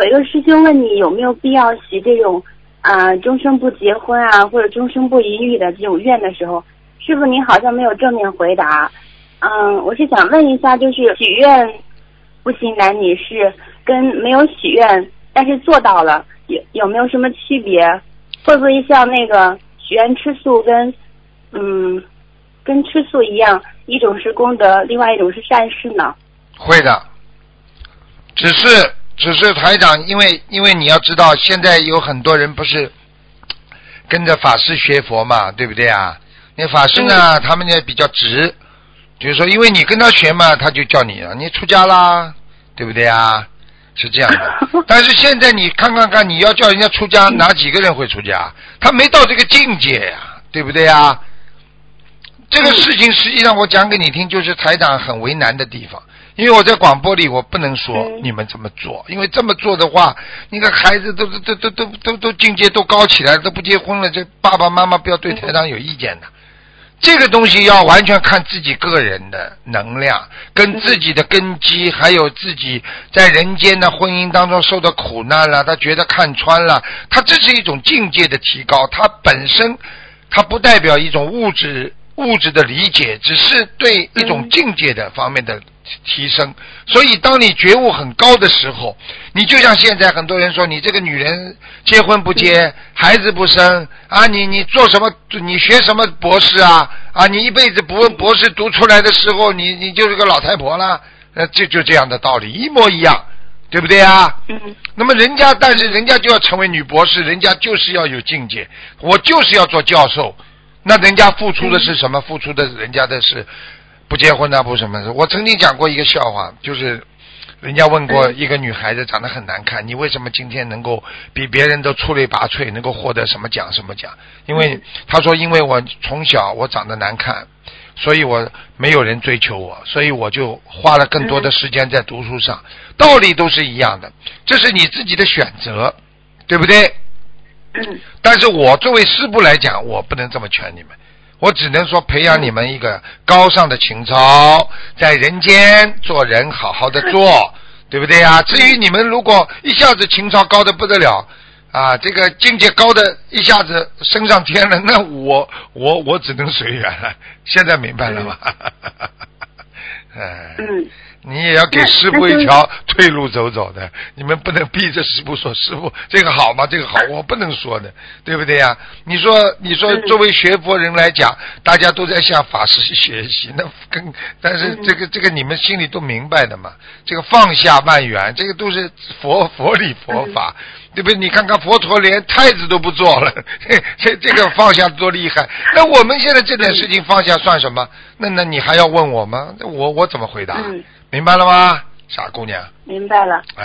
一个师兄问你有没有必要许这种终生不结婚啊，或者终生不淫欲的这种愿的时候，师傅您好像没有正面回答。我是想问一下，就是许愿不信男女是跟没有许愿但是做到了有没有什么区别？会不会像那个许愿吃素跟吃素一样，一种是功德，另外一种是善事呢？ 会的，只是台长，因为你要知道，现在有很多人不是跟着法师学佛嘛，对不对啊？那法师呢，他们呢比较直，就是说，因为你跟他学嘛，他就叫你了，你出家啦，对不对啊？是这样的。但是现在你看，你要叫人家出家，哪几个人会出家？他没到这个境界呀，对不对呀？这个事情实际上我讲给你听，就是台长很为难的地方。因为我在广播里我不能说你们这么做，因为这么做的话，你看孩子都境界都高起来了，都不结婚了，这爸爸妈妈不要对台长有意见的。这个东西要完全看自己个人的能量，跟自己的根基，还有自己在人间的婚姻当中受的苦难了，他觉得看穿了，他这是一种境界的提高，他本身他不代表一种物质的理解，只是对一种境界的方面的提升。所以当你觉悟很高的时候，你就像现在很多人说，你这个女人结婚不结，孩子不生啊，你做什么，你学什么博士啊，你一辈子不问博士读出来的时候，你就是个老太婆了，就这样的道理一模一样，对不对啊？那么但是人家就要成为女博士，人家就是要有境界，我就是要做教授，那人家付出的是什么？付出的人家的是不结婚啊，不什么。我曾经讲过一个笑话，就是人家问过一个女孩子长得很难看，你为什么今天能够比别人都出类拔萃，能够获得什么奖什么奖？因为她说，因为我从小我长得难看，所以我没有人追求我，所以我就花了更多的时间在读书上。道理都是一样的，这是你自己的选择，对不对？但是我作为师父来讲，我不能这么劝你们，我只能说培养你们一个高尚的情操，在人间做人好好的做，对不对啊？至于你们如果一下子情操高的不得了啊，这个境界高的一下子升上天了，那我只能随缘了。现在明白了吗？你也要给师父一条退路走的，你们不能逼着师父说师父这个好吗？这个好，我不能说的，对不对呀？你说作为学佛人来讲，大家都在向法师学习，但是这个你们心里都明白的嘛，这个放下万缘，这个都是佛理佛法，对不对？你看看佛陀连太子都不做了，这个放下多厉害。那我们现在这点事情放下算什么？那你还要问我吗？我怎么回答？明白了吗，傻姑娘？ 明白了。